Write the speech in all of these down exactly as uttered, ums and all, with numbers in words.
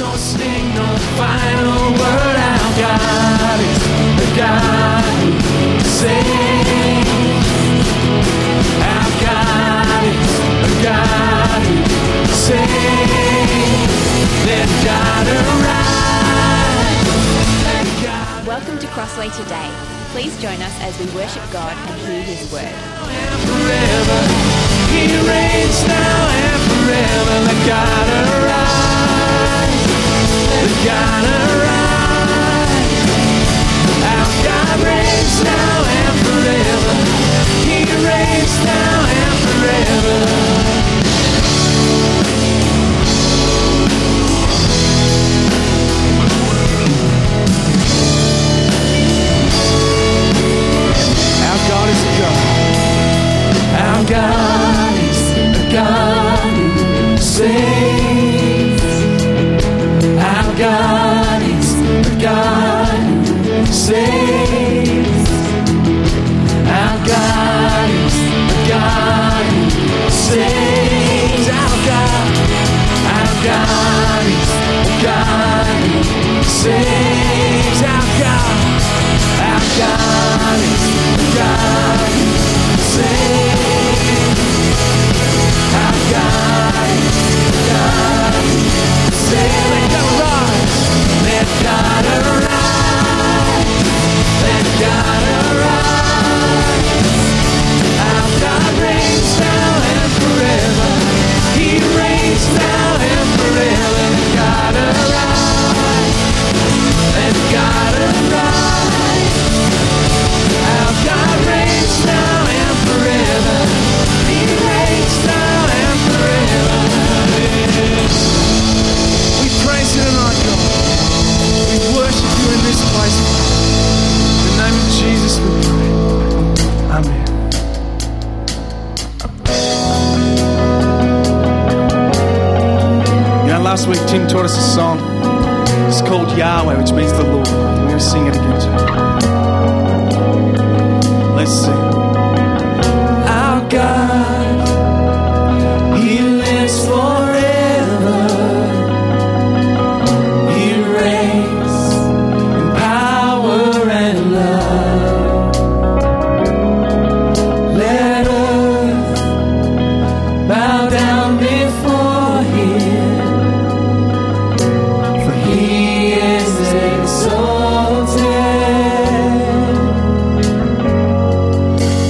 no sting, no final word. Our God is the God who saves. Our God is the God who saves. Let God arise. Let God Welcome to Crossway Today. Please join us as we worship God and hear His word. and forever. He reigns now and forever. Let God arise. Let God arise. Our God reigns now and forever. He reigns now and forever. Our God is a God. Our God is the God who saves. Our God is the God who saves. Our God is the God who saves. Our God, our God is the God who saves. Our God, our God is the God who saves. Our God is the God who saves. Let God arise. Let God arise. Let God arise. Our God reigns now and forever. He reigns now and forever. Let God arise. Let God arise. Our God reigns now and forever. He reigns now and forever. We praise you tonight, God. We worship you in this place. In the name of Jesus we pray. Amen. You know, last week Tim taught us a song. It's called Yahweh, which means the Lord. I'm going to sing it again too. Let's sing. Our God, He lives forever. He reigns in power and love. Let earth bow down before Him, for He is exalted.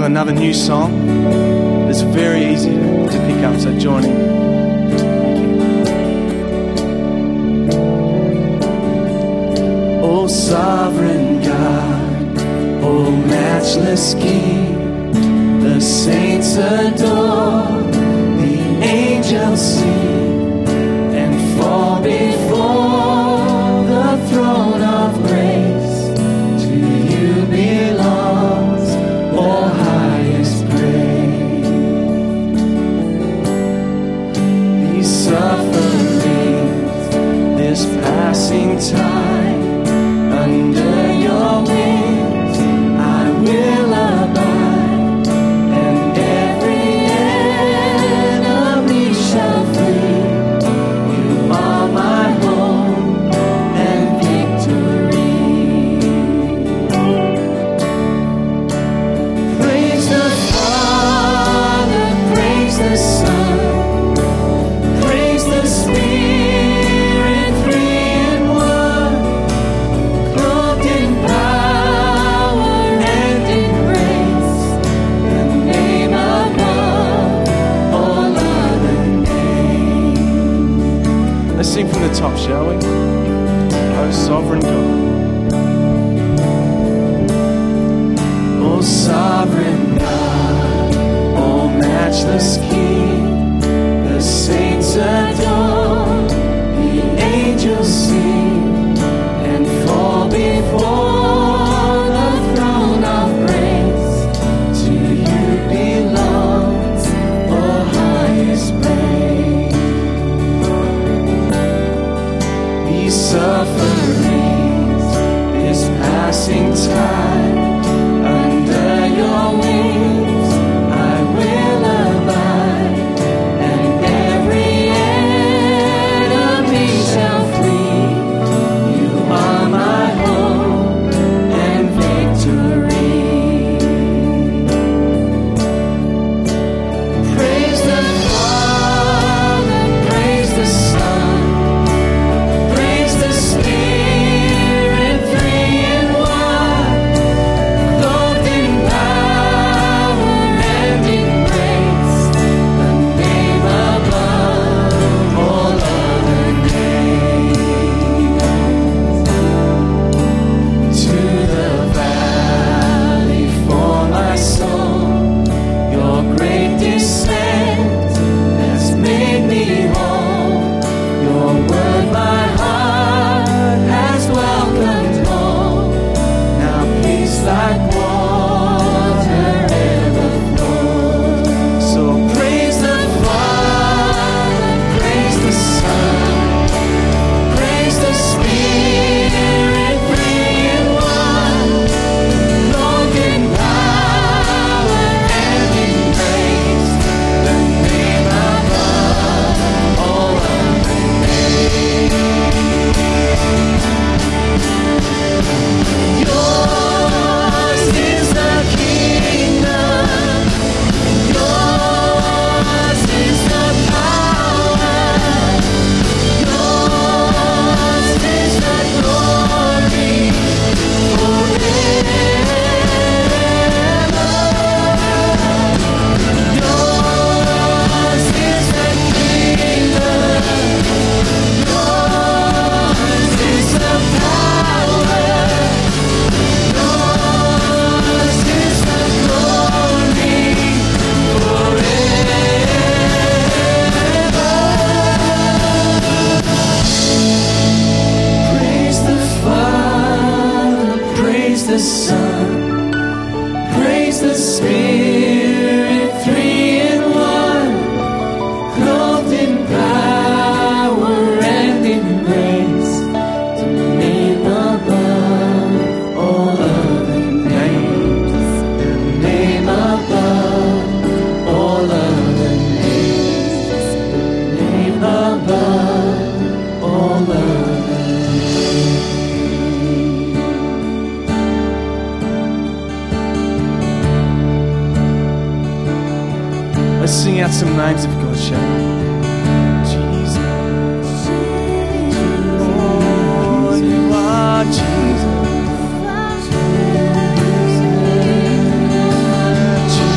another new song. It's very easy to, to pick up, so join in. Oh, sovereign God, oh, matchless King, the saints adore, the angels sing and fall before the throne of grace. To you belongs all highest praise. These sufferings, this passing time, under your wings I will abide, and every enemy shall flee. You are my hope and victory. Praise the Father, praise the Son, praise the Spirit, three in one, clothed in power and in grace, the name above all other names. Let's sing from the top, shall we? Oh, sovereign God. Oh, sovereign God, oh, matchless King, the saints adore, the angels sing and fall before the throne of grace. To you belongs all highest praise. These sufferings, this passing time, under your wings I will abide, and every enemy shall flee. You are my hope and victory. Praise the Father, praise the Son, praise the Spirit, three in one, clothed in power and in grace, the name above all other names. To the valley for my soul, your great descent has made me whole. Your word my heart has welcomed home. Now peace like water ever flows. So praise the Father, praise the Son, praise the Spirit, three in one, clothed in power and in grace, the name above all other names. Yours is the kingdom, yours is the power, yours is the glory forever. Yours is the kingdom, yours is the power, yours is the glory forever. Praise the Father, praise the Son, praise the Spirit, three in one, clothed in power and in grace, the name above all other names, the name above all other names, the name above all other names. Let's sing out some names of God, shall we? Jesus. Oh, you are Jesus. Jesus.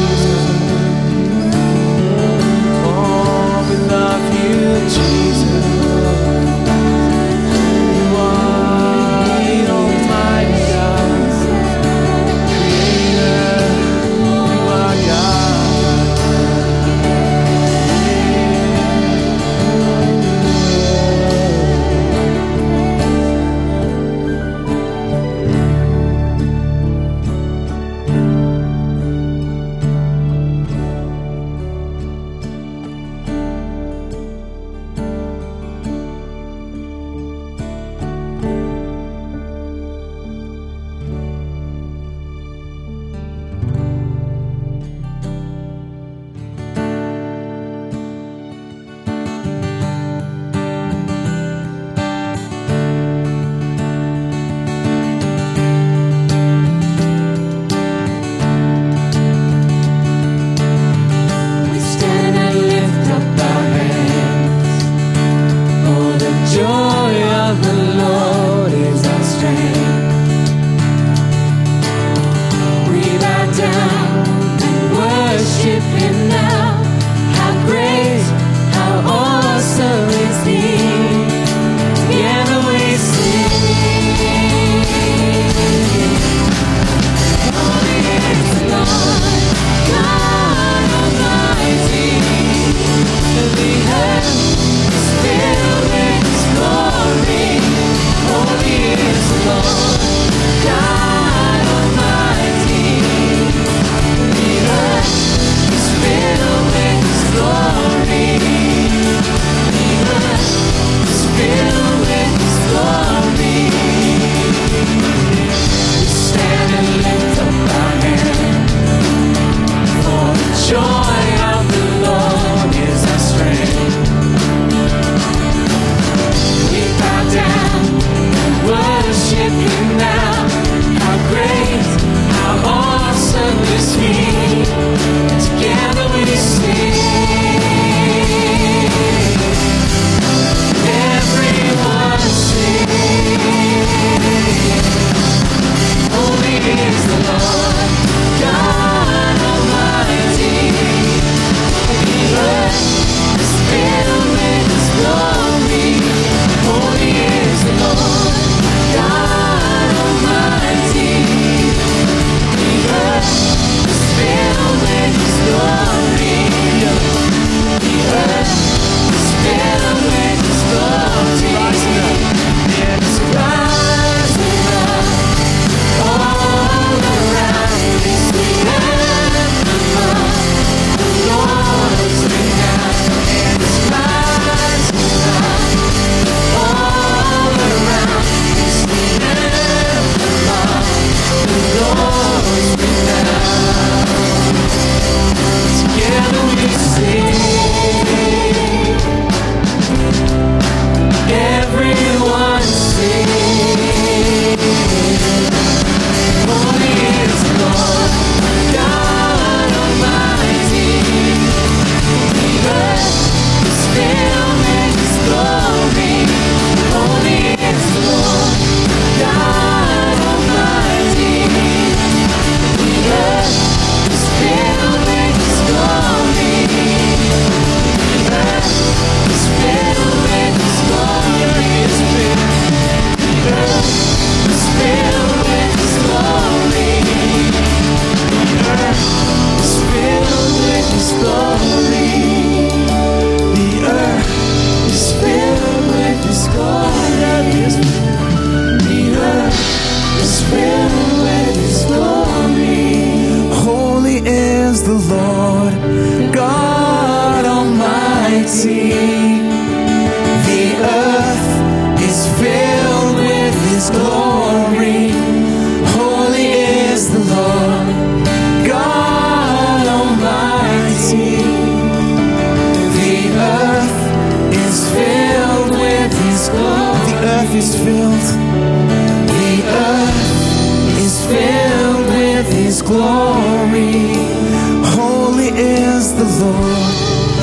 Almighty. The earth is filled with His glory. Holy is the Lord, God Almighty. The earth is filled with His glory. The earth is filled. The earth is filled with His glory. Holy is the Lord,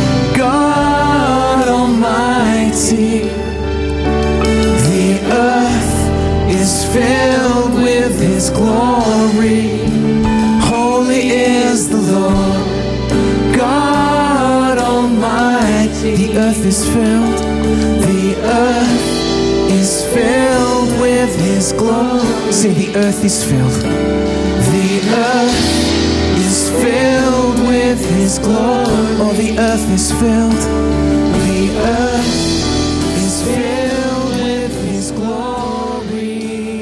God Almighty. The earth is filled with His glory. Holy is the Lord, God Almighty. The earth is filled. The earth is filled with His glory. Say, the earth is filled. The earth is filled with His glory. Oh, the earth is filled. The earth is filled with His glory.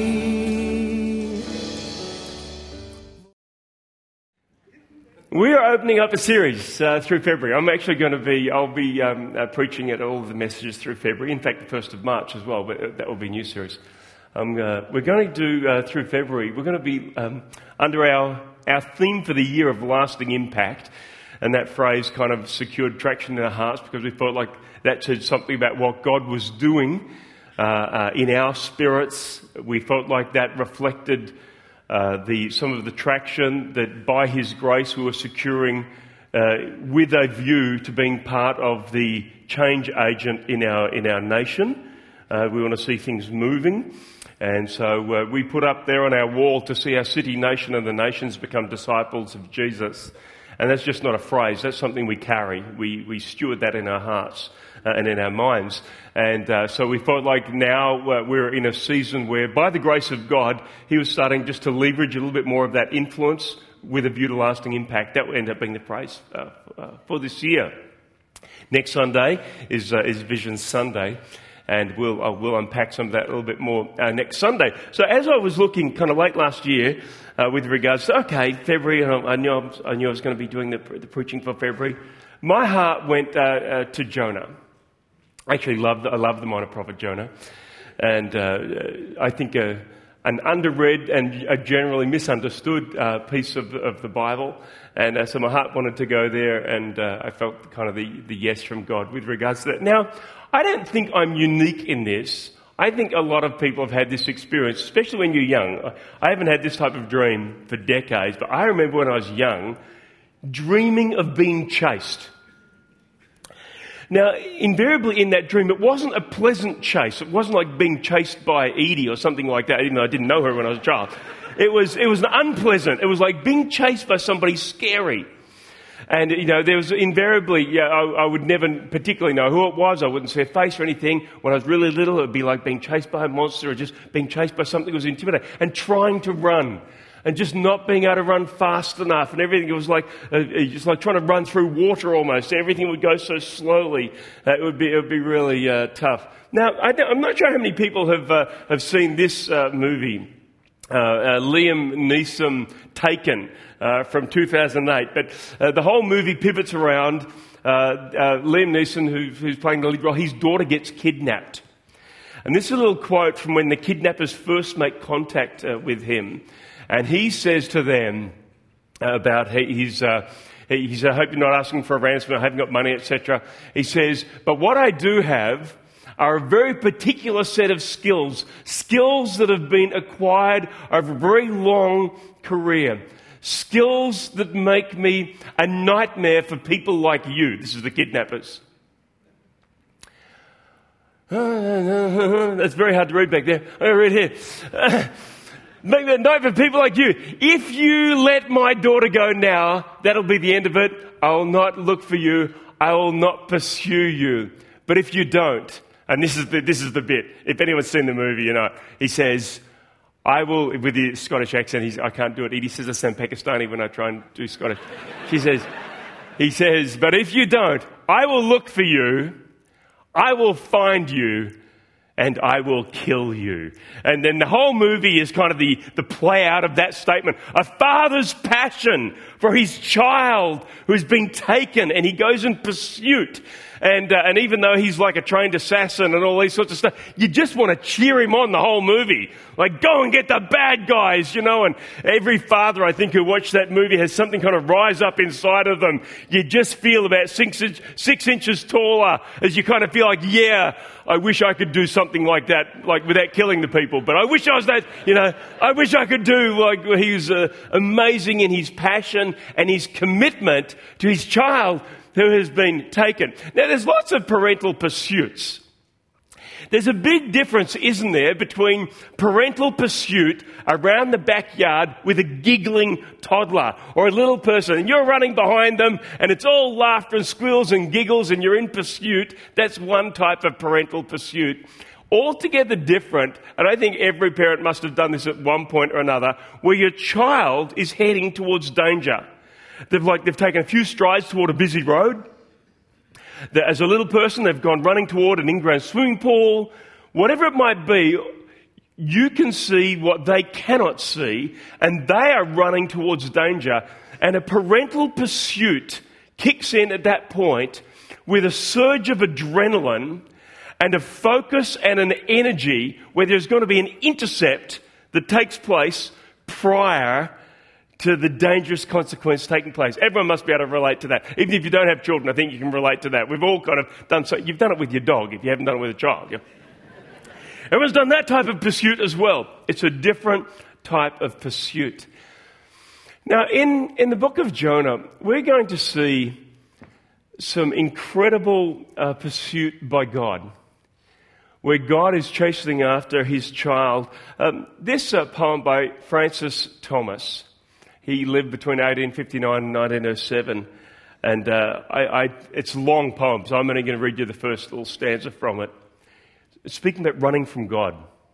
We are opening up a series uh, through February. I'm actually going to be, I'll be um, uh, preaching at all of the messages through February. In fact, the first of March as well, but that will be a new series. Um, uh, we're going to do uh, through February, we're going to be um, under our, our theme for the year of lasting impact. And that phrase kind of secured traction in our hearts because we felt like that said something about what God was doing uh, uh, in our spirits. We felt like that reflected uh, the some of the traction that by His grace we were securing uh, with a view to being part of the change agent in our in our nation. Uh, we want to see things moving. And so uh, we put up there on our wall to see our city, nation and the nations become disciples of Jesus. And that's just not a phrase, that's something we carry. We we steward that in our hearts uh, and in our minds. And uh, so we felt like now uh, we're in a season where, by the grace of God, He was starting just to leverage a little bit more of that influence with a view to lasting impact. That will end up being the phrase uh, uh, for this year. Next Sunday is uh, is Vision Sunday. And we'll uh, we'll unpack some of that a little bit more uh, next Sunday. So as I was looking kind of late last year uh, with regards to, okay, February, and I knew I, was, I knew I was going to be doing the, the preaching for February, my heart went uh, uh, to Jonah. I actually love the, I love the minor prophet Jonah. And uh, I think uh, an underread and a generally misunderstood uh, piece of, of the Bible. And uh, so my heart wanted to go there, and uh, I felt kind of the, the yes from God with regards to that. Now, I don't think I'm unique in this. I think a lot of people have had this experience, especially when you're young. I haven't had this type of dream for decades, but I remember when I was young, dreaming of being chased. Now, invariably in that dream, it wasn't a pleasant chase. It wasn't like being chased by Edie or something like that, even though I didn't know her when I was a child. It was, it was unpleasant. It was like being chased by somebody scary. And, you know, there was invariably, yeah, I, I would never particularly know who it was. I wouldn't see a face or anything. When I was really little, it would be like being chased by a monster or just being chased by something that was intimidating and trying to run and just not being able to run fast enough and everything. It was like, uh, just like trying to run through water almost. Everything would go so slowly. Uh, it would be, it would be really uh, tough. Now, I I'm not sure how many people have, uh, have seen this uh, movie. Uh, uh, Liam Neeson, Taken, uh, from two thousand eight. But uh, the whole movie pivots around uh, uh, Liam Neeson, who, who's playing the lead role. His daughter gets kidnapped. And this is a little quote from when the kidnappers first make contact uh, with him. And he says to them uh, about his... Uh, he says, I hope you're not asking for a ransom, I haven't got money, et cetera. He says, but what I do have are a very particular set of skills, skills that have been acquired over a very long career, skills that make me a nightmare for people like you. This is the kidnappers. That's very hard to read back there. I read here. Make me a nightmare for people like you. If you let my daughter go now, that'll be the end of it. I will not look for you. I will not pursue you. But if you don't, and this is the, this is the bit. If anyone's seen the movie, you know, he says, I will, with the Scottish accent, he's, I can't do it. Edie says I sound Pakistani when I try and do Scottish. She says, he says, but if you don't, I will look for you, I will find you, and I will kill you. And then the whole movie is kind of the, the play out of that statement. A father's passion for his child who's been taken, and he goes in pursuit. And, uh, and even though he's like a trained assassin and all these sorts of stuff, you just want to cheer him on the whole movie. Like, go and get the bad guys, you know. And every father, I think, who watched that movie has something kind of rise up inside of them. You just feel about six, inch, six inches taller as you kind of feel like, yeah, I wish I could do something like that, like without killing the people. But I wish I was that, you know, I wish I could do like he was uh, amazing in his passion and his commitment to his child who has been taken. Now, there's lots of parental pursuits. There's a big difference, isn't there, between parental pursuit around the backyard with a giggling toddler or a little person, and you're running behind them, and it's all laughter and squeals and giggles, and you're in pursuit. That's one type of parental pursuit. Altogether different, and I think every parent must have done this at one point or another, where your child is heading towards danger. They've like they've taken a few strides toward a busy road. As a little person, they've gone running toward an in-ground swimming pool. Whatever it might be, you can see what they cannot see, and they are running towards danger. And a parental pursuit kicks in at that point with a surge of adrenaline and a focus and an energy where there's going to be an intercept that takes place prior to the dangerous consequence taking place. Everyone must be able to relate to that. Even if you don't have children, I think you can relate to that. We've all kind of done so. You've done it with your dog if you haven't done it with a child. Yeah? Everyone's done that type of pursuit as well. It's a different type of pursuit. Now, in, in the book of Jonah, we're going to see some incredible uh, pursuit by God, where God is chasing after his child. Um, this uh, poem by Francis Thomas. He lived between eighteen fifty-nine and nineteen oh seven, and uh, I, I, it's a long poem, so I'm only going to read you the first little stanza from it. It's speaking about running from God.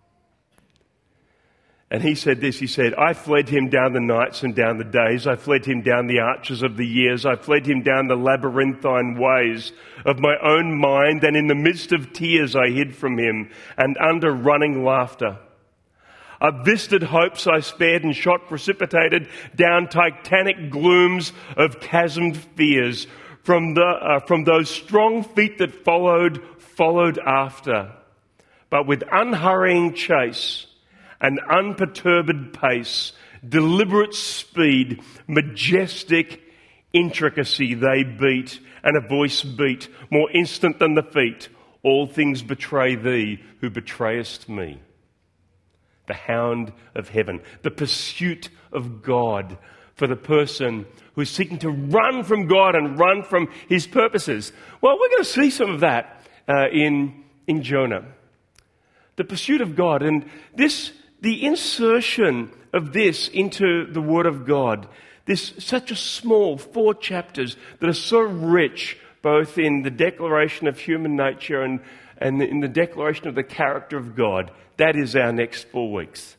And he said this, he said, I fled him down the nights and down the days. I fled him down the arches of the years. I fled him down the labyrinthine ways of my own mind, and in the midst of tears I hid from him, and under running laughter. Up visted hopes I spared and shot precipitated down titanic glooms of chasmed fears from the uh, from those strong feet that followed, followed after. But with unhurrying chase and unperturbed pace, deliberate speed, majestic intricacy they beat, and a voice beat, more instant than the feet. All things betray thee who betrayest me. The hound of heaven, the pursuit of God for the person who's seeking to run from God and run from his purposes. Well, we're going to see some of that uh, in, in Jonah. The pursuit of God, and this, the insertion of this into the Word of God, this such a small four chapters that are so rich, both in the declaration of human nature and, and in the declaration of the character of God. That is our next four weeks,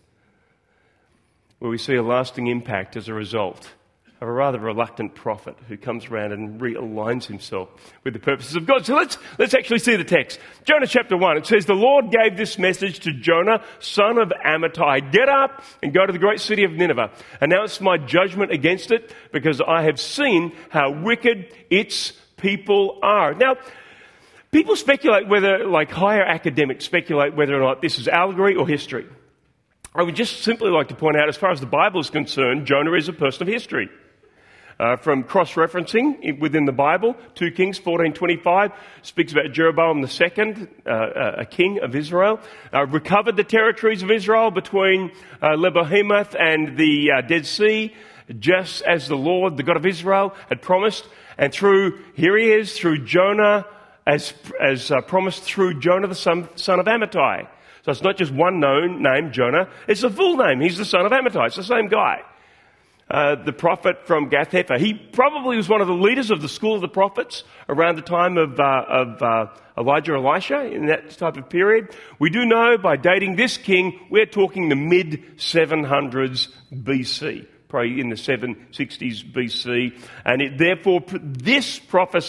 where we see a lasting impact as a result of a rather reluctant prophet who comes around and realigns himself with the purposes of God. So let's, let's actually see the text. Jonah chapter one, it says, the Lord gave this message to Jonah, son of Amittai. Get up and go to the great city of Nineveh. Announce my judgment against it, because I have seen how wicked its people are. Now, people speculate whether, like higher academics speculate whether or not this is allegory or history. I would just simply like to point out, as far as the Bible is concerned, Jonah is a person of history. Uh, from cross-referencing within the Bible, two Kings fourteen twenty-five speaks about Jeroboam the second, uh, a king of Israel, uh, recovered the territories of Israel between uh, Lebo-Hamath and the uh, Dead Sea, just as the Lord, the God of Israel, had promised. And through, here he is, through Jonah, as as uh, promised through Jonah, the son, son of Amittai. So it's not just one known name, Jonah. It's a full name. He's the son of Amittai. It's the same guy. Uh, the prophet from Gath-hepher. He probably was one of the leaders of the school of the prophets around the time of, uh, of uh, Elijah, Elisha, in that type of period. We do know by dating this king, we're talking the mid seven hundreds B C. Probably in the seven sixties B C, and it, therefore this prophecy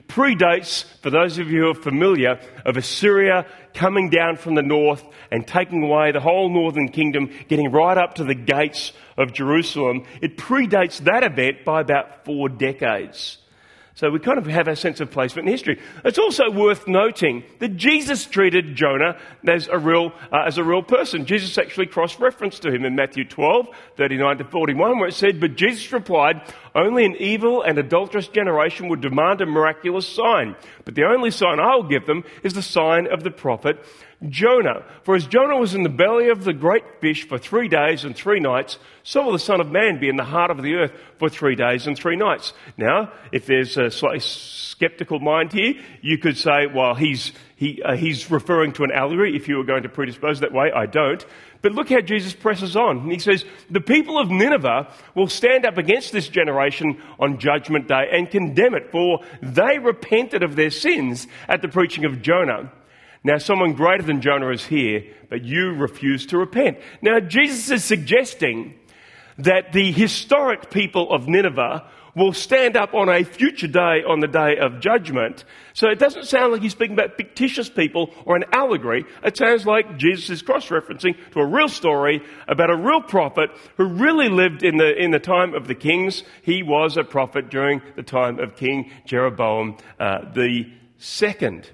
predates, for those of you who are familiar, of Assyria coming down from the north and taking away the whole northern kingdom, getting right up to the gates of Jerusalem. It predates that event by about four decades. So we kind of have a sense of placement in history. It's also worth noting that Jesus treated Jonah as a real, uh, as a real person. Jesus actually cross-referenced to him in Matthew twelve, thirty-nine to forty-one, where it said, "But Jesus replied, only an evil and adulterous generation would demand a miraculous sign. But the only sign I will give them is the sign of the prophet Jonah. For as Jonah was in the belly of the great fish for three days and three nights, so will the Son of Man be in the heart of the earth for three days and three nights." Now, if there's a slightly skeptical mind here, you could say, well, he's he uh, he's referring to an allegory. If you were going to predispose that way, I don't. But look how Jesus presses on. He says, "The people of Nineveh will stand up against this generation on Judgment Day and condemn it, for they repented of their sins at the preaching of Jonah. Now, someone greater than Jonah is here, but you refuse to repent." Now, Jesus is suggesting that the historic people of Nineveh will stand up on a future day, on the day of judgment. So it doesn't sound like he's speaking about fictitious people or an allegory. It sounds like Jesus is cross-referencing to a real story about a real prophet who really lived in the in the time of the kings. He was a prophet during the time of King Jeroboam uh, the second.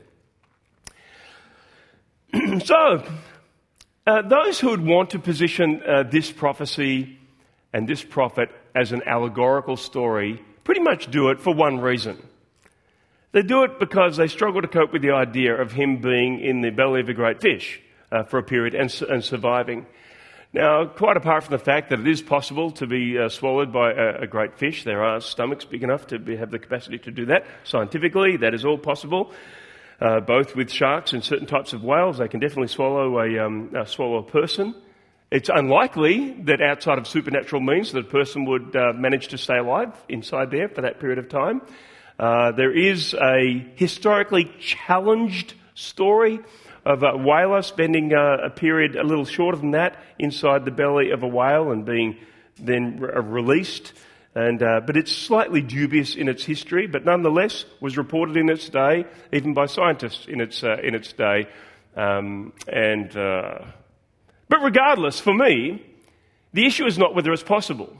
So, uh, those who would want to position uh, this prophecy and this prophet as an allegorical story pretty much do it for one reason. They do it because they struggle to cope with the idea of him being in the belly of a great fish uh, for a period and, and surviving. Now, quite apart from the fact that it is possible to be uh, swallowed by a, a great fish, there are stomachs big enough to be, have the capacity to do that. Scientifically, that is all possible. Uh, both with sharks and certain types of whales, they can definitely swallow a, um, uh, swallow a person. It's unlikely that outside of supernatural means that a person would uh, manage to stay alive inside there for that period of time. Uh, there is a historically challenged story of a whaler spending uh, a period a little shorter than that inside the belly of a whale and being then re- released. And, uh, but it's slightly dubious in its history, but nonetheless was reported in its day, even by scientists in its uh, in its day. Um, and uh, but regardless, for me, the issue is not whether it's possible.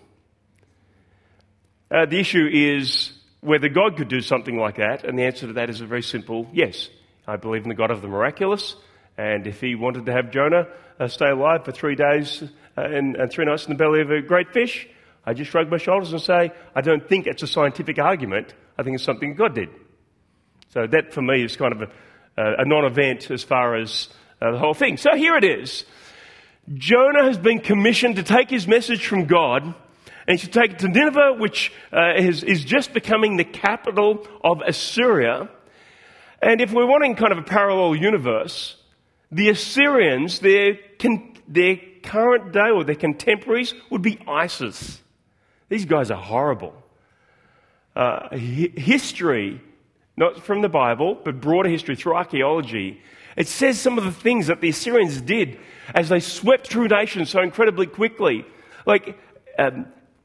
Uh, the issue is whether God could do something like that, and the answer to that is a very simple yes. I believe in the God of the miraculous, and if He wanted to have Jonah uh, stay alive for three days uh, and, and three nights in the belly of a great fish, I just shrug my shoulders and say, I don't think it's a scientific argument. I think it's something God did. So that, for me, is kind of a, a non-event as far as uh, the whole thing. So here it is. Jonah has been commissioned to take his message from God, and he should take it to Nineveh, which uh, is, is just becoming the capital of Assyria. And if we're wanting kind of a parallel universe, the Assyrians, their, con- their current day or their contemporaries would be ISIS. These guys are horrible. Uh, hi- history, not from the Bible, but broader history through archaeology, it says some of the things that the Assyrians did as they swept through nations so incredibly quickly. Like, um,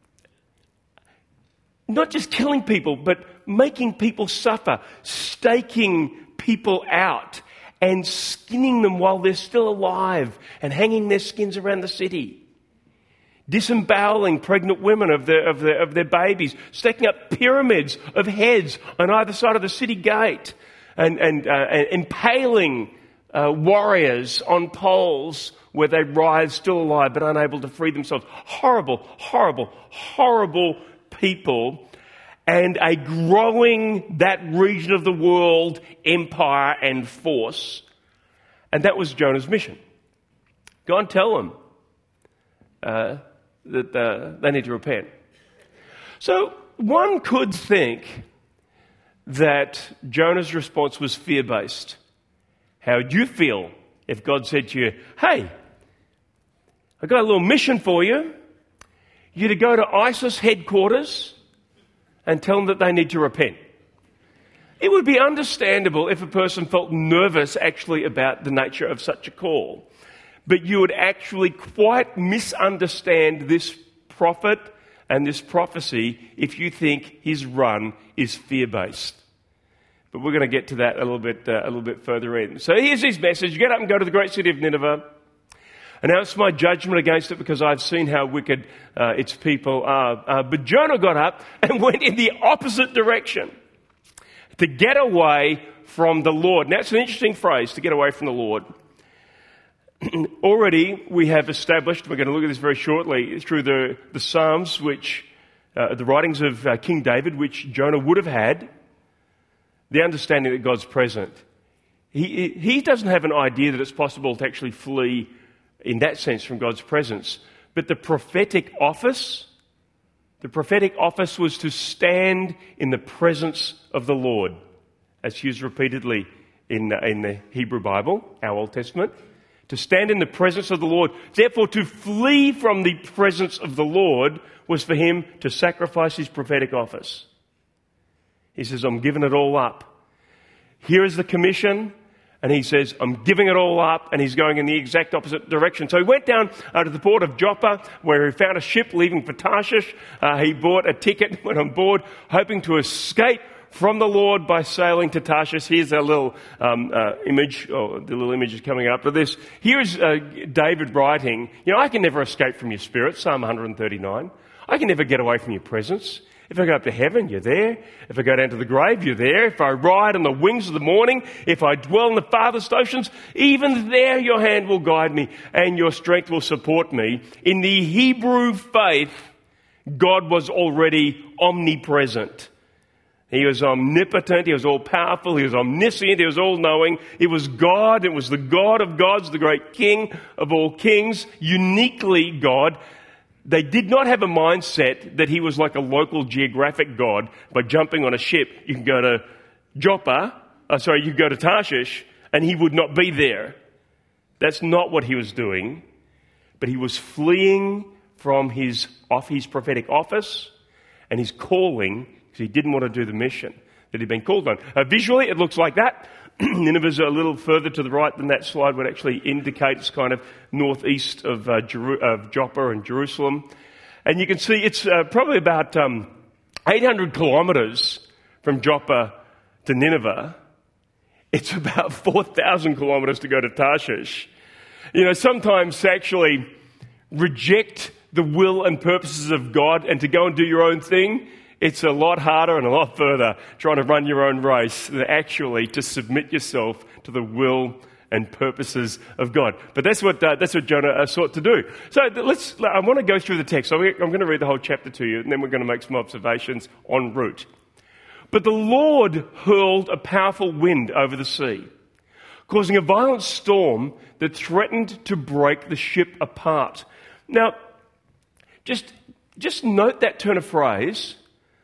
not just killing people, but making people suffer, staking people out and skinning them while they're still alive and hanging their skins around the city. Disemboweling pregnant women of their, of their, of their babies, stacking up pyramids of heads on either side of the city gate, and, and, uh, and impaling uh, warriors on poles where they writhe still alive but unable to free themselves. Horrible, horrible, horrible people, and a growing, that region of the world, empire and force. And that was Jonah's mission. Go and tell them uh, that uh, they need to repent. So one could think that Jonah's response was fear-based. How would you feel if God said to you, hey, I've got a little mission for you. You're to go to ISIS headquarters and tell them that they need to repent. It would be understandable if a person felt nervous actually about the nature of such a call. But you would actually quite misunderstand this prophet and this prophecy if you think his run is fear-based. But we're going to get to that a little bit uh, a little bit further in. So here's his message. Get up and go to the great city of Nineveh. Announce my judgment against it because I've seen how wicked uh, its people are. Uh, but Jonah got up and went in the opposite direction to get away from the Lord. Now, it's an interesting phrase, to get away from the Lord. Already we have established, we're going to look at this very shortly, through the, the Psalms, which uh, the writings of uh, King David, which Jonah would have had, the understanding that God's present. He, he doesn't have an idea that it's possible to actually flee in that sense from God's presence. But the prophetic office, the prophetic office was to stand in the presence of the Lord, as used repeatedly in, in the Hebrew Bible, our Old Testament. To stand in the presence of the Lord. Therefore, to flee from the presence of the Lord was for him to sacrifice his prophetic office. He says, I'm giving it all up. Here is the commission. And he says, I'm giving it all up, and he's going in the exact opposite direction. So he went down uh, to the port of Joppa, where he found a ship leaving for Tarshish. Uh, he bought a ticket, went on board, hoping to escape from the Lord by sailing to Tarshish. Here's a little um, uh, image, or the little image is coming up for this. Here's uh, David writing, you know, I can never escape from your spirit, Psalm one thirty-nine. I can never get away from your presence. If I go up to heaven, you're there. If I go down to the grave, you're there. If I ride on the wings of the morning, if I dwell in the farthest oceans, even there your hand will guide me and your strength will support me. In the Hebrew faith, God was already omnipresent. He was omnipotent, he was all-powerful, he was omniscient, he was all-knowing. It was God, it was the God of gods, the great King of all kings, uniquely God. They did not have a mindset that he was like a local geographic God. By jumping on a ship, you can go to Joppa, uh, sorry, you can go to Tarshish, and he would not be there. That's not what he was doing. But he was fleeing from his, off his prophetic office and his calling, because he didn't want to do the mission that he'd been called on. Uh, visually, it looks like that. Nineveh's a little further to the right than that slide would actually indicate. It's kind of northeast of, uh, Jeru- of Joppa and Jerusalem. And you can see it's uh, probably about um, eight hundred kilometres from Joppa to Nineveh. It's about four thousand kilometres to go to Tarshish. You know, sometimes to actually reject the will and purposes of God and to go and do your own thing, it's a lot harder and a lot further trying to run your own race than actually to submit yourself to the will and purposes of God. But that's what uh, that's what Jonah uh, sought to do. So let's. I want to go through the text. So I'm going to read the whole chapter to you, and then we're going to make some observations en route. But the Lord hurled a powerful wind over the sea, causing a violent storm that threatened to break the ship apart. Now, just just note that turn of phrase.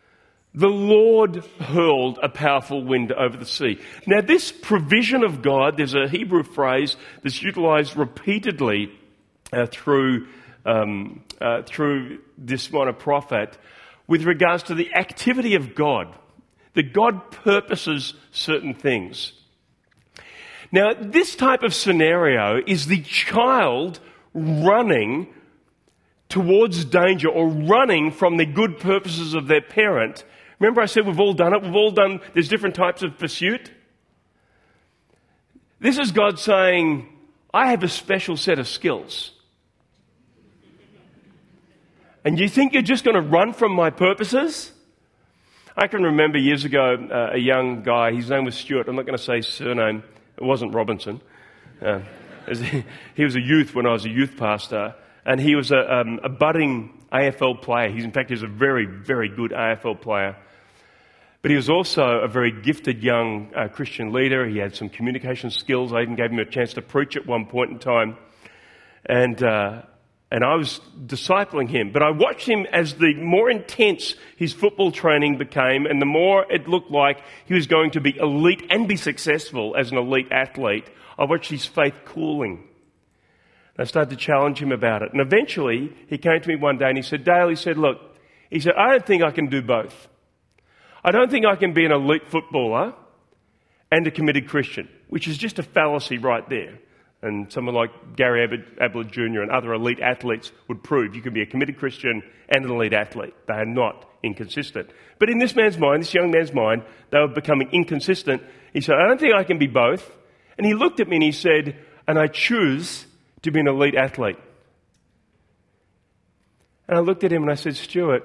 The Lord hurled a powerful wind over the sea. Now, this provision of God, there's a Hebrew phrase that's utilized repeatedly uh, through um, uh, through this minor prophet with regards to the activity of God, that God purposes certain things. Now, this type of scenario is the child running towards danger or running from the good purposes of their parent. Remember I said we've all done it. We've all done, there's different types of pursuit. This is God saying, I have a special set of skills. And you think you're just going to run from my purposes? I can remember years ago uh, a young guy, his name was Stuart. I'm not going to say his surname. It wasn't Robinson. Uh, he was a youth when I was a youth pastor. And he was a, um, a budding A F L player. He's, in fact, he was a very, very good A F L player. But he was also a very gifted young uh, Christian leader. He had some communication skills. I even gave him a chance to preach at one point in time. And uh, and I was discipling him. But I watched him as the more intense his football training became and the more it looked like he was going to be elite and be successful as an elite athlete, I watched his faith cooling. I started to challenge him about it. And eventually, he came to me one day and he said, Dale, he said, look, he said, I don't think I can do both. I don't think I can be an elite footballer and a committed Christian, which is just a fallacy right there. And someone like Gary Ablett, Ablett Junior and other elite athletes would prove you can be a committed Christian and an elite athlete. They are not inconsistent. But in this man's mind, this young man's mind, they were becoming inconsistent. He said, I don't think I can be both. And he looked at me and he said, and I choose to be an elite athlete. And I looked at him and I said, Stuart,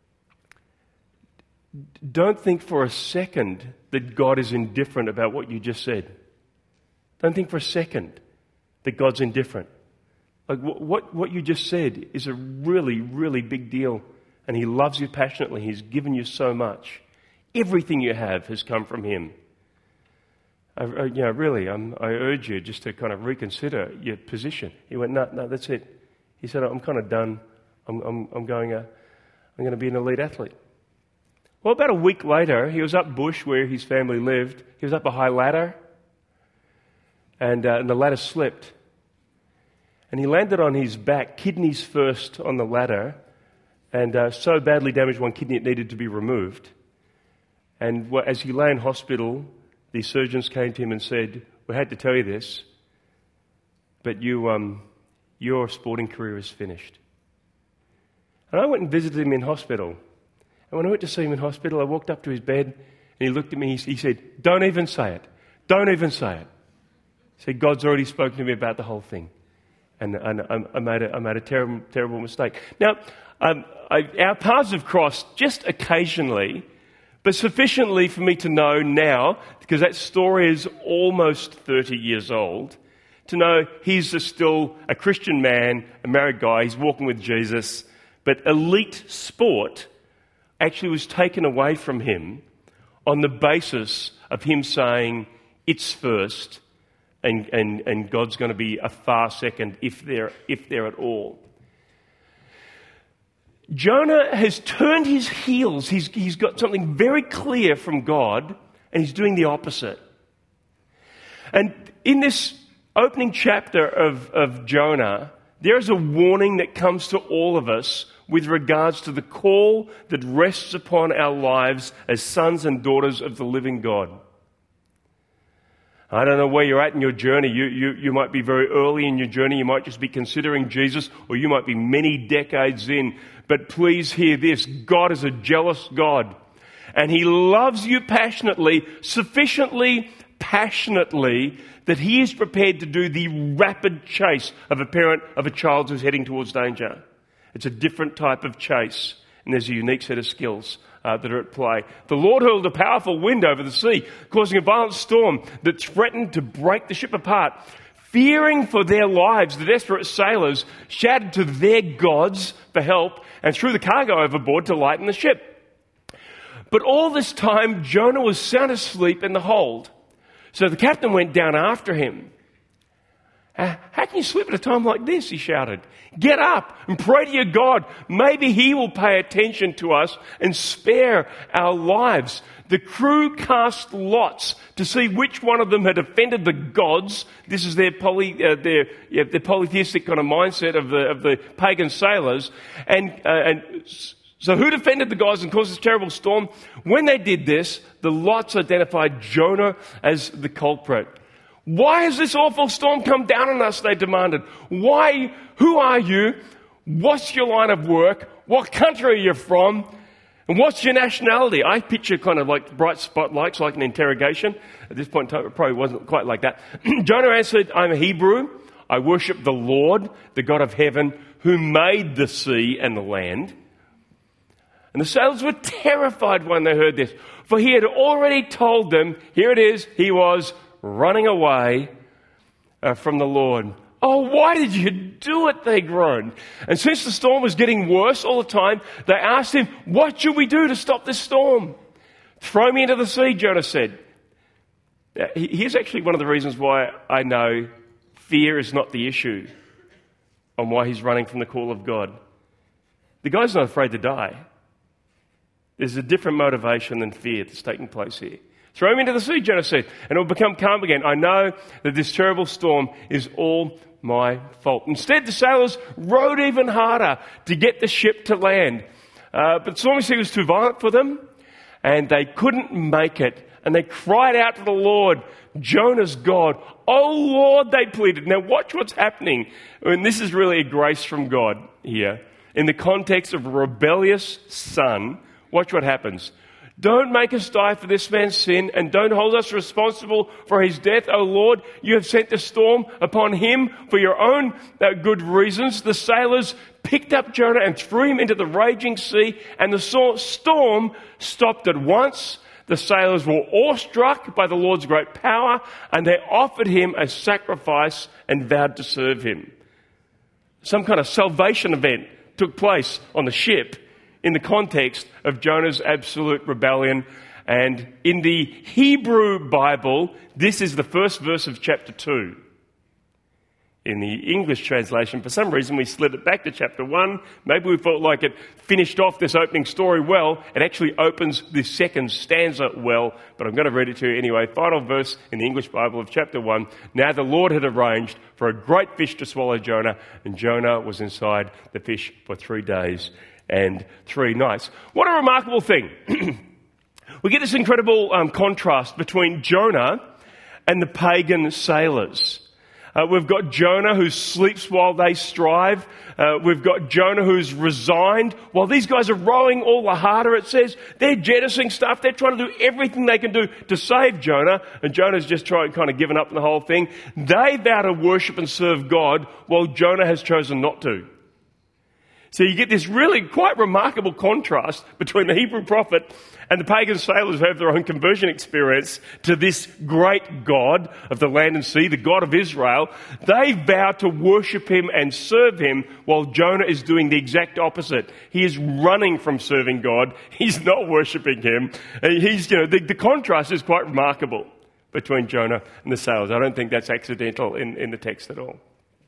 don't think for a second that God is indifferent about what you just said. Don't think for a second that God's indifferent. Like what, what you just said is a really, really big deal. And He loves you passionately. He's given you so much. Everything you have has come from Him. I, I, you know, really, I'm, I urge you just to kind of reconsider your position. He went, no, no, that's it. He said, I'm kind of done. I'm, I'm, I'm going. Uh, I'm going to be an elite athlete. Well, about a week later, he was up bush where his family lived. He was up a high ladder, and, uh, and the ladder slipped. And he landed on his back, kidneys first on the ladder, and uh, so badly damaged one kidney it needed to be removed. And well, as he lay in hospital, the surgeons came to him and said, we had to tell you this, but you, um, your sporting career is finished. And I went and visited him in hospital. And when I went to see him in hospital, I walked up to his bed and he looked at me and he, he said, don't even say it. Don't even say it. He said, God's already spoken to me about the whole thing. And, and I, I made a, I made a terrible, terrible mistake. Now, um, I, our paths have crossed just occasionally, but sufficiently for me to know now, because that story is almost thirty years old, to know he's a still a Christian man, a married guy, he's walking with Jesus, but elite sport actually was taken away from him on the basis of him saying, it's first, and, and, and God's going to be a far second, if there, if there at all. Jonah has turned his heels. He's, he's got something very clear from God, and he's doing the opposite. And in this opening chapter of, of Jonah, there is a warning that comes to all of us with regards to the call that rests upon our lives as sons and daughters of the living God. I don't know where you're at in your journey. You, you, you might be very early in your journey. You might just be considering Jesus, or you might be many decades in. But please hear this. God is a jealous God. And He loves you passionately, sufficiently passionately, that He is prepared to do the rapid chase of a parent of a child who's heading towards danger. It's a different type of chase, and there's a unique set of skills uh, that are at play. The Lord hurled a powerful wind over the sea, causing a violent storm that threatened to break the ship apart. Fearing for their lives, the desperate sailors shouted to their gods for help and threw the cargo overboard to lighten the ship. But all this time, Jonah was sound asleep in the hold. So the captain went down after him. Uh, how can you sleep at a time like this? He shouted. Get up and pray to your God. Maybe He will pay attention to us and spare our lives. The crew cast lots to see which one of them had offended the gods. This is their poly, uh, their, yeah, their polytheistic kind of mindset of the of the pagan sailors. And uh, and so who defended the gods and caused this terrible storm? When they did this, the lots identified Jonah as the culprit. Why has this awful storm come down on us? They demanded. Why? Who are you? What's your line of work? What country are you from? And what's your nationality? I picture kind of like bright spotlights, like an interrogation. At this point in time, it probably wasn't quite like that. Jonah answered, I'm a Hebrew. I worship the Lord, the God of heaven, who made the sea and the land. And the sailors were terrified when they heard this, for he had already told them, here it is, he was running away uh, from the Lord. Oh, why did you do it? They groaned. And since the storm was getting worse all the time, they asked him, what should we do to stop this storm? Throw me into the sea, Jonah said. Now, here's actually one of the reasons why I know fear is not the issue on why he's running from the call of God. The guy's not afraid to die. There's a different motivation than fear that's taking place here. Throw me into the sea, Jonah said, and it will become calm again. I know that this terrible storm is all my fault. Instead, the sailors rowed even harder to get the ship to land. Uh, but the stormy sea was too violent for them, and they couldn't make it and they cried out to the Lord, Jonah's God. Oh Lord, they pleaded. Now watch what's happening. And this is really a grace from God here. In the context of a rebellious son, watch what happens. Don't make us die for this man's sin, and don't hold us responsible for his death. O Lord, you have sent the storm upon him for your own uh, good reasons. The sailors picked up Jonah and threw him into the raging sea, and the so- storm stopped at once. The sailors were awestruck by the Lord's great power, and they offered him a sacrifice and vowed to serve him. Some kind of salvation event took place on the ship in the context of Jonah's absolute rebellion. And in the Hebrew Bible, this is the first verse of chapter two. In the English translation, for some reason, we slid it back to chapter one. Maybe we felt like it finished off this opening story well. It actually opens the second stanza well, but I'm going to read it to you anyway. Final verse in the English Bible of chapter one. Now the Lord had arranged for a great fish to swallow Jonah, and Jonah was inside the fish for three days and three nights. What a remarkable thing. We get this incredible um, contrast between Jonah and the pagan sailors. Uh, we've got Jonah who sleeps while they strive. Uh, we've got Jonah who's resigned. While these guys are rowing all the harder, it says, they're jettisoning stuff. They're trying to do everything they can do to save Jonah. And Jonah's just trying, kind of given up on the whole thing. They vow to worship and serve God while Jonah has chosen not to. So you get this really quite remarkable contrast between the Hebrew prophet and the pagan sailors who have their own conversion experience to this great God of the land and sea, the God of Israel. They vow to worship him and serve him while Jonah is doing the exact opposite. He is running from serving God. He's not worshiping him. He's, you know, the, the contrast is quite remarkable between Jonah and the sailors. I don't think that's accidental in, in the text at all.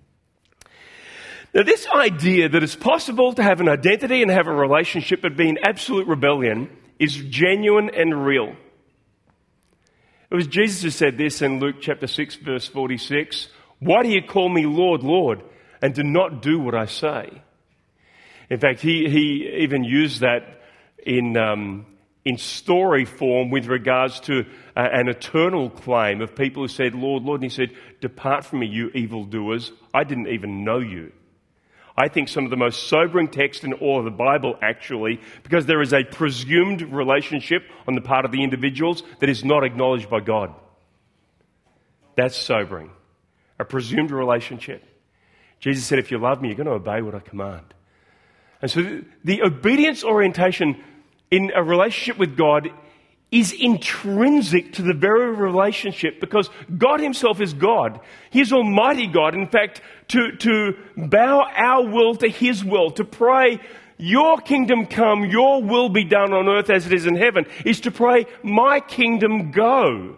Now, this idea that it's possible to have an identity and have a relationship but be in absolute rebellion is genuine and real. It was Jesus who said this in Luke chapter six, verse forty-six. Why do you call me Lord, Lord, and do not do what I say? In fact, he, he even used that in, um, in story form with regards to uh, an eternal claim of people who said, Lord, Lord. And he said, depart from me, you evildoers. I didn't even know you. I think some of the most sobering text in all of the Bible, actually, because there is a presumed relationship on the part of the individuals that is not acknowledged by God. That's sobering. A presumed relationship. Jesus said, if you love me, you're going to obey what I command. And so the, the obedience orientation in a relationship with God is intrinsic to the very relationship because God himself is God. He is Almighty God. In fact, to, to bow our will to his will, to pray, your kingdom come, your will be done on earth as it is in heaven, is to pray, my kingdom go.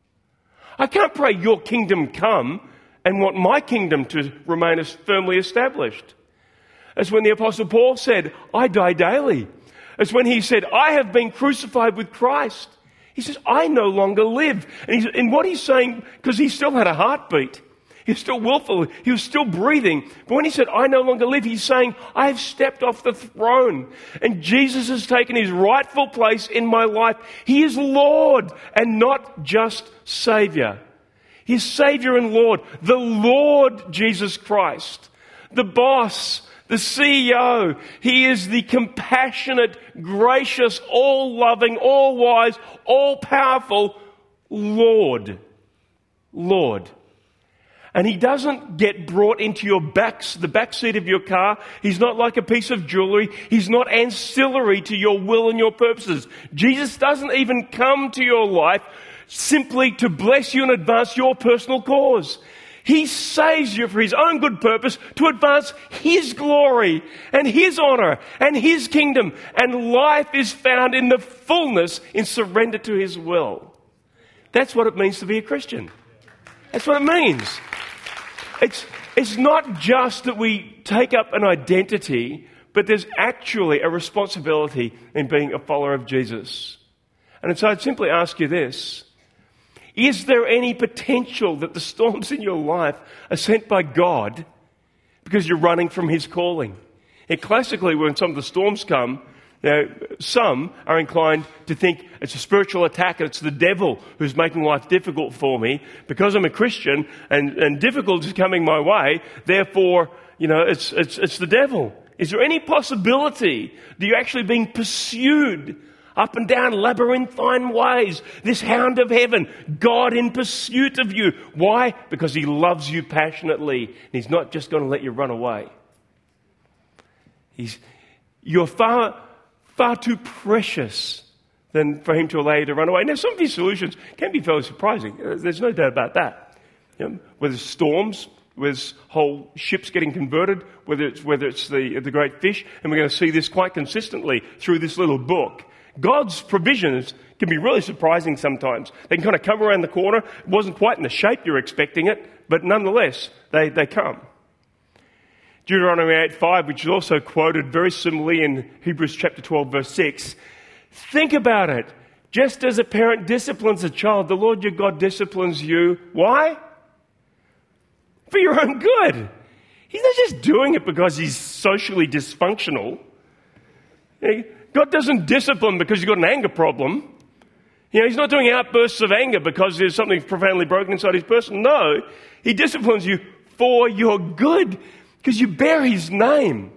I can't pray, your kingdom come, and want my kingdom to remain as firmly established. That's when the Apostle Paul said, I die daily. It's when he said, I have been crucified with Christ. He says, I no longer live. And, he's, and what he's saying, because he still had a heartbeat, he was still willful, he was still breathing. But when he said, I no longer live, he's saying, I have stepped off the throne. And Jesus has taken his rightful place in my life. He is Lord and not just Savior. He is Savior and Lord. The Lord Jesus Christ. The boss. The C E O, he is the compassionate, gracious, all-loving, all-wise, all-powerful Lord. Lord. And he doesn't get brought into your backs, the back seat of your car. He's not like a piece of jewelry. He's not ancillary to your will and your purposes. Jesus doesn't even come to your life simply to bless you and advance your personal cause. He saves you for his own good purpose to advance his glory and his honor and his kingdom. And life is found in the fullness in surrender to his will. That's what it means to be a Christian. That's what it means. It's, it's not just that we take up an identity, but there's actually a responsibility in being a follower of Jesus. And so I'd simply ask you this. Is there any potential that the storms in your life are sent by God because you're running from his calling? And classically, when some of the storms come, Now, some are inclined to think it's a spiritual attack and it's the devil who's making life difficult for me because I'm a Christian and, and difficult is coming my way. Therefore, you know, it's, it's, it's the devil. Is there any possibility that you're actually being pursued up and down labyrinthine ways? This hound of heaven, God in pursuit of you. Why? Because he loves you passionately. And he's not just going to let you run away. He's, you're far, far too precious than for him to allow you to run away. Now, some of these solutions can be fairly surprising. There's no doubt about that. You know, whether it's storms, whether it's whole ships getting converted, whether it's, whether it's the, the great fish, and we're going to see this quite consistently through this little book. God's provisions can be really surprising sometimes. They can kind of come around the corner. It wasn't quite in the shape you're expecting it, but nonetheless, they, they come. Deuteronomy eight five, which is also quoted very similarly in Hebrews chapter twelve, verse six. Think about it. Just as a parent disciplines a child, the Lord your God disciplines you. Why? For your own good. He's not just doing it because he's socially dysfunctional. God doesn't discipline because you've got an anger problem. You know, he's not doing outbursts of anger because there's something profoundly broken inside his person. No, he disciplines you for your good because you bear his name.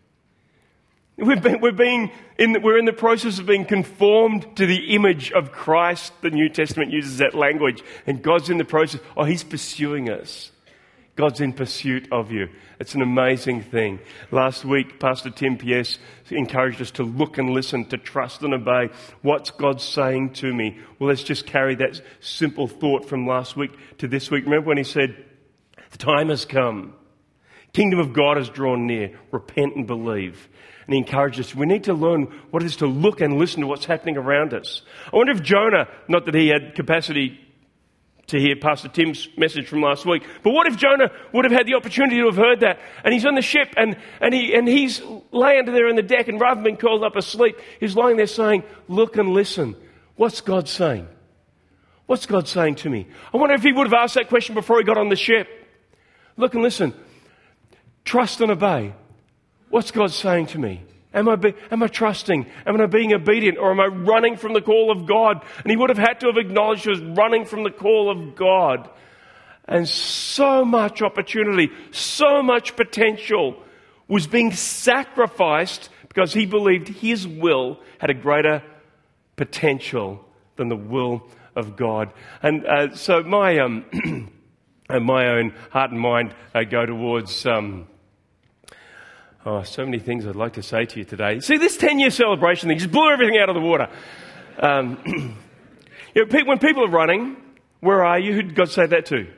We've been, we're, being in, we're in the process of being conformed to the image of Christ. The New Testament uses that language. And God's in the process. Oh, he's pursuing us. God's in pursuit of you. It's an amazing thing. Last week, Pastor Tim Pierce encouraged us to look and listen, to trust and obey. What's God saying to me? Well, let's just carry that simple thought from last week to this week. Remember when he said, the time has come. Kingdom of God has drawn near. Repent and believe. And he encouraged us. We need to learn what it is to look and listen to what's happening around us. I wonder if Jonah, not that he had capacity to hear Pastor Tim's message from last week. But what if Jonah would have had the opportunity to have heard that? And he's on the ship and, and, he, and he's laying there on the deck, and rather than being called up asleep, he's lying there saying, look and listen. What's God saying? What's God saying to me? I wonder if he would have asked that question before he got on the ship. Look and listen. Trust and obey. What's God saying to me? Am I, be, am I trusting? Am I being obedient? Or am I running from the call of God? And he would have had to have acknowledged he was running from the call of God. And so much opportunity, so much potential was being sacrificed because he believed his will had a greater potential than the will of God. And uh, so my, um, my own heart and mind uh, go towards... Um, Oh, so many things I'd like to say to you today. See, this ten-year celebration thing just blew everything out of the water. Um, you know, when people are running, where are you? Who did God say that to?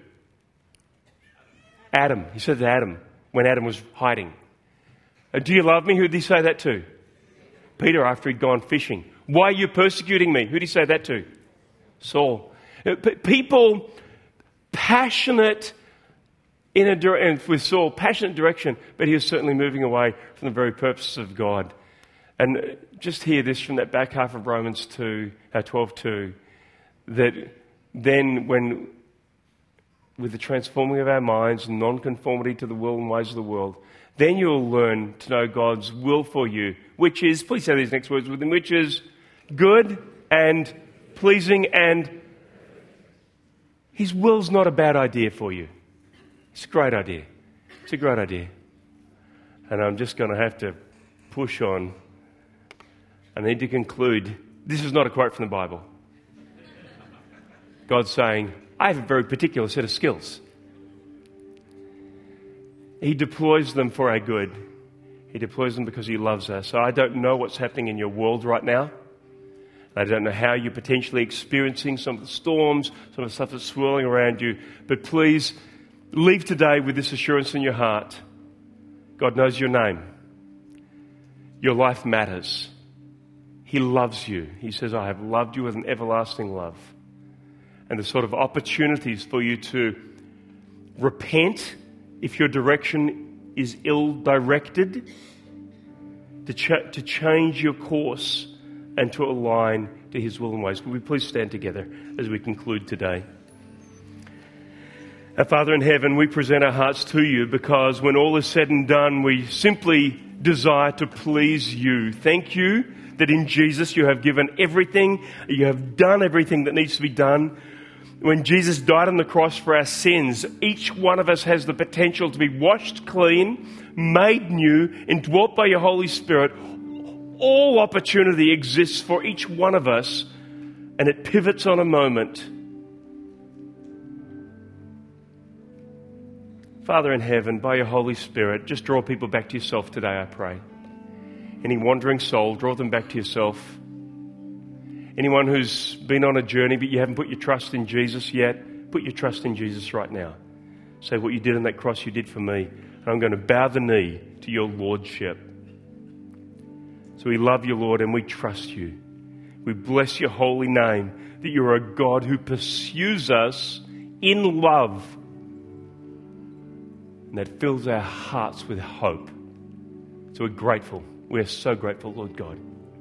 Adam. He said to Adam when Adam was hiding. Uh, do you love me? Who did he say that to? Peter, after he'd gone fishing. Why are you persecuting me? Who did he say that to? Saul. Uh, p- people, passionate in a dire- and with Saul, passionate direction, but he was certainly moving away from the very purposes of God. And just hear this from that back half of Romans two, uh, twelve two, that then when, with the transforming of our minds and non-conformity to the will and ways of the world, then you'll learn to know God's will for you, which is, please say these next words with him, which is good and pleasing, and his will's not a bad idea for you. It's a great idea. It's a great idea. And I'm just going to have to push on. I need to conclude. This is not a quote from the Bible. God's saying, I have a very particular set of skills. He deploys them for our good. He deploys them because he loves us. So I don't know what's happening in your world right now. I don't know how you're potentially experiencing some of the storms, some of the stuff that's swirling around you. But please, leave today with this assurance in your heart. God knows your name. Your life matters. He loves you. He says, I have loved you with an everlasting love. And the sort of opportunities for you to repent if your direction is ill-directed, to, ch- to change your course and to align to his will and ways. Will we please stand together as we conclude today? Our Father in heaven, we present our hearts to you because when all is said and done, we simply desire to please you. Thank you that in Jesus you have given everything, you have done everything that needs to be done. When Jesus died on the cross for our sins, each one of us has the potential to be washed clean, made new, indwelt by your Holy Spirit. All opportunity exists for each one of us, and it pivots on a moment. Father in heaven, by your Holy Spirit, just draw people back to yourself today, I pray. Any wandering soul, draw them back to yourself. Anyone who's been on a journey but you haven't put your trust in Jesus yet, put your trust in Jesus right now. Say, what you did on that cross, you did for me. And I'm going to bow the knee to your lordship. So we love you, Lord, and we trust you. We bless your holy name, that you're a God who pursues us in love. And that fills our hearts with hope. So we're grateful. We're so grateful, Lord God.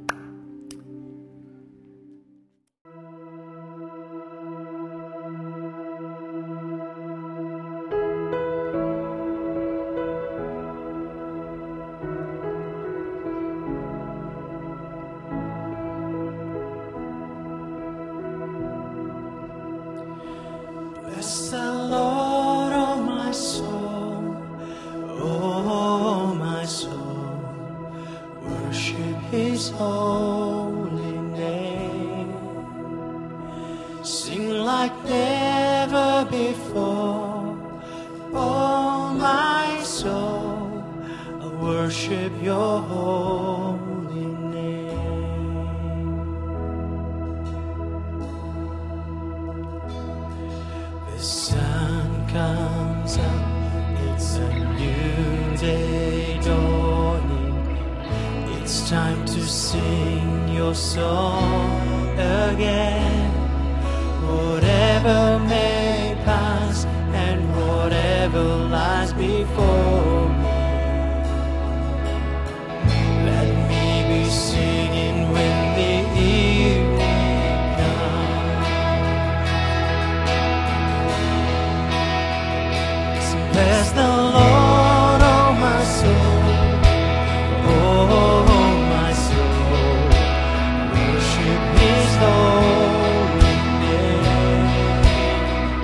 Bless the Lord, oh my soul, oh my soul, worship His holy name. Sing like never before, oh my soul, I worship your holy name. The sun comes up, it's a new day dawning. It's time to sing your song again. Whatever may pass and whatever lies before me, let me be singing when the evening comes. So bless the Lord, oh my soul, oh my soul, worship His holy name.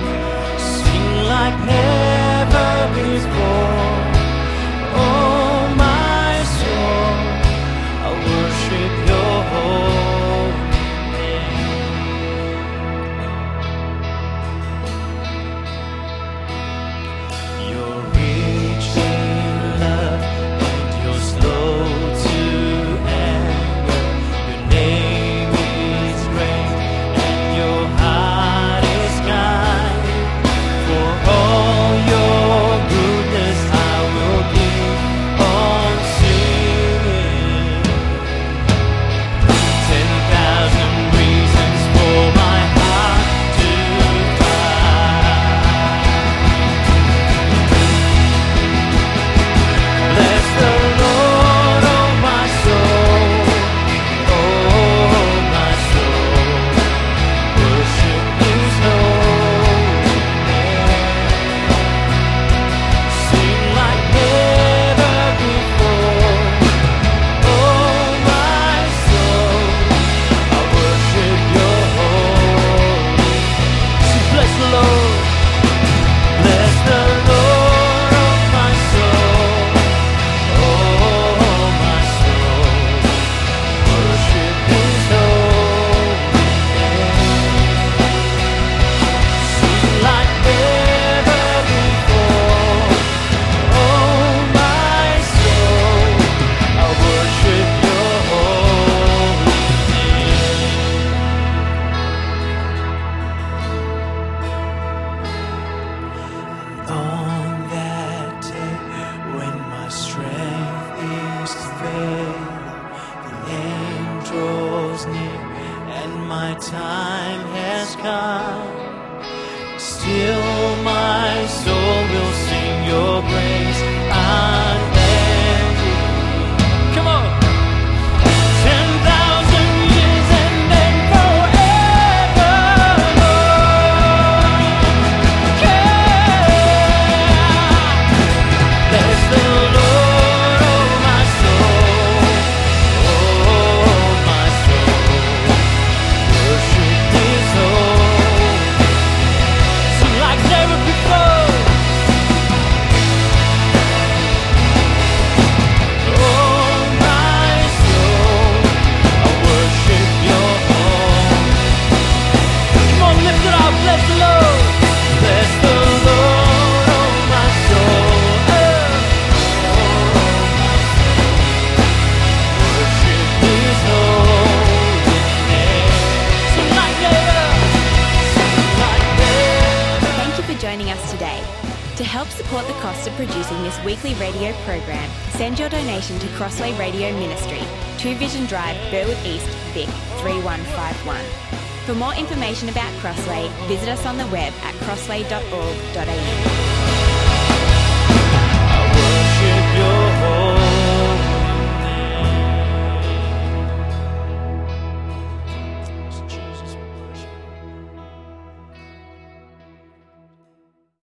us today. To help support the cost of producing this weekly radio program, send your donation to Crossway Radio Ministry, two Vision Drive, Burwood East, Vic three one five one. For more information about Crossway, visit us on the web at crossway dot org dot a u.